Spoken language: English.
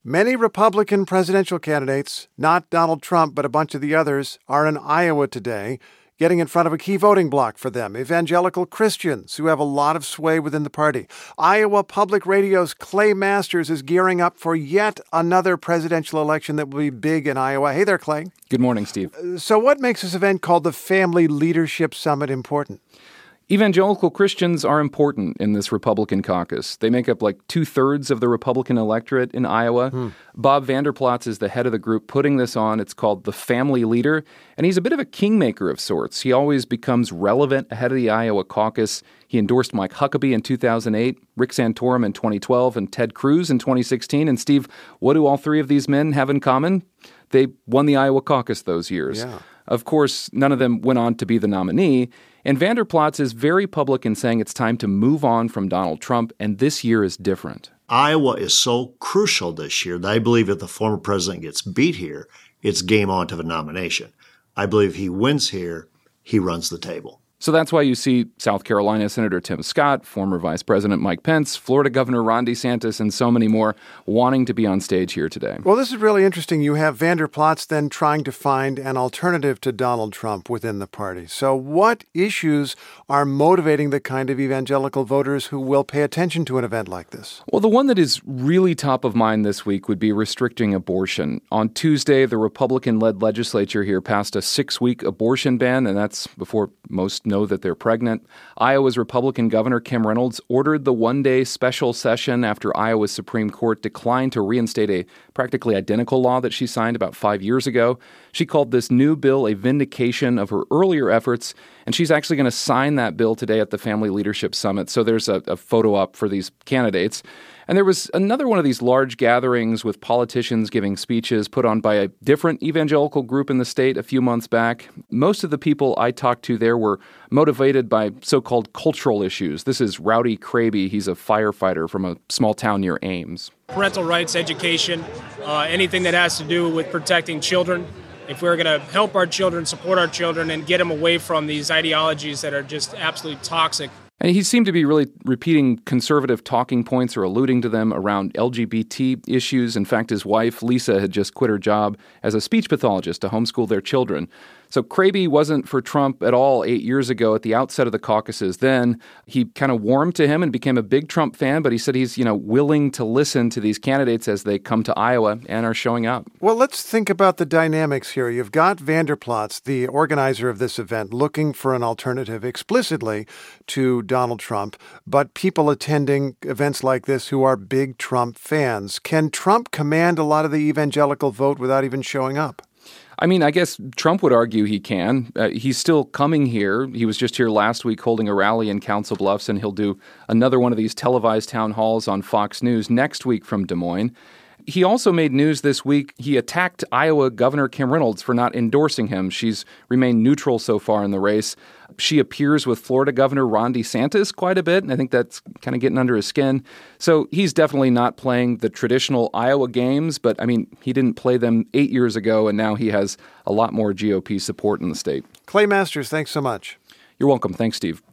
Many Republican presidential candidates, not Donald Trump, but a bunch of the others, are in Iowa today, getting in front of a key voting bloc for them, evangelical Christians who have a lot of sway within the party. Iowa Public Radio's Clay Masters is gearing up for yet another presidential election that will be big in Iowa. Hey there, Clay. Good morning, Steve. So what makes this event called the Family Leadership Summit important? Evangelical Christians are important in this Republican caucus. They make up like 2/3 of the Republican electorate in Iowa. Bob Vander Plaats is the head of the group putting this on. It's called the Family Leader, and he's a bit of a kingmaker of sorts. He always becomes relevant ahead of the Iowa caucus. He endorsed Mike Huckabee in 2008, Rick Santorum in 2012, and Ted Cruz in 2016. And Steve, what do all three of these men have in common? They won the Iowa caucus those years. Yeah. Of course, none of them went on to be the nominee, and Vander Plaats is very public in saying it's time to move on from Donald Trump, and this year is different. Iowa is so crucial this year that I believe if the former president gets beat here, it's game on to the nomination. I believe he wins here, he runs the table. So that's why you see South Carolina Senator Tim Scott, former Vice President Mike Pence, Florida Governor Ron DeSantis, and so many more wanting to be on stage here today. Well, this is really interesting. You have Vander Plaats then trying to find an alternative to Donald Trump within the party. So what issues are motivating the kind of evangelical voters who will pay attention to an event like this? Well, the one that is really top of mind this week would be restricting abortion. On Tuesday, the Republican-led legislature here passed a 6-week abortion ban, and that's before most know that they're pregnant. Iowa's Republican Governor Kim Reynolds ordered the one-day special session after Iowa's Supreme Court declined to reinstate a practically identical law that she signed about 5 years ago. She called this new bill a vindication of her earlier efforts, and she's actually going to sign that bill today at the Family Leadership Summit. So there's a photo up for these candidates. And there was another one of these large gatherings with politicians giving speeches put on by a different evangelical group in the state a few months back. Most of the people I talked to there were motivated by so-called cultural issues. This is Rowdy Craby. He's a firefighter from a small town near Ames. Parental rights, education, anything that has to do with protecting children. If we're going to help our children, support our children, and get them away from these ideologies that are just absolutely toxic. And he seemed to be really repeating conservative talking points or alluding to them around LGBT issues. In fact, his wife, Lisa, had just quit her job as a speech pathologist to homeschool their children. So Craby wasn't for Trump at all 8 years ago at the outset of the caucuses. Then he kind of warmed to him and became a big Trump fan, but he said he's, willing to listen to these candidates as they come to Iowa and are showing up. Well, let's think about the dynamics here. You've got Vander Plaats, the organizer of this event, looking for an alternative explicitly to Donald Trump, but people attending events like this who are big Trump fans. Can Trump command a lot of the evangelical vote without even showing up? I mean, I guess Trump would argue he can. He's still coming here. He was just here last week holding a rally in Council Bluffs, and he'll do another one of these televised town halls on Fox News next week from Des Moines. He also made news this week. He attacked Iowa Governor Kim Reynolds for not endorsing him. She's remained neutral so far in the race. She appears with Florida Governor Ron DeSantis quite a bit, and I think that's kind of getting under his skin. So he's definitely not playing the traditional Iowa games, but I mean, he didn't play them 8 years ago, and now he has a lot more GOP support in the state. Clay Masters, thanks so much. You're welcome. Thanks, Steve.